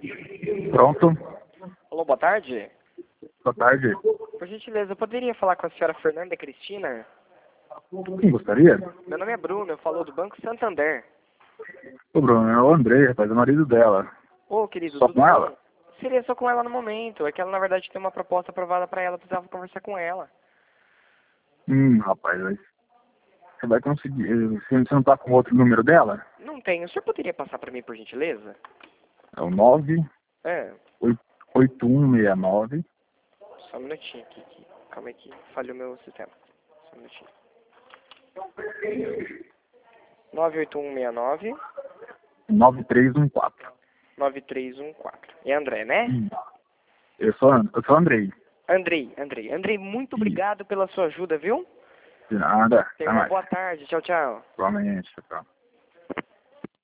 Pronto. Alô, boa tarde. Boa tarde. Por gentileza, eu poderia falar com a senhora Fernanda Cristina? Quem gostaria? Meu nome é Bruno, eu falo do Banco Santander. Ô, Bruno, é o Andrei, rapaz, é o marido dela. Ô, querido, Só tudo com bem? ela? Seria só com ela no momento. É que ela, na verdade, tem uma proposta aprovada pra ela, eu precisava conversar com ela. Rapaz, mas você vai conseguir. Você não tá com outro número dela? Não tem. O senhor poderia passar pra mim, por gentileza? É o 9 É, 8169 só um minutinho aqui. Calma aí que falhou meu sistema. Só um minutinho. 98169 9314. 9314. É André, né? Eu sou Andrei. Andrei, muito obrigado pela sua ajuda, viu? De nada. Tenha Até uma mais. boa tarde. Tchau, tchau. Igualmente. Tchau.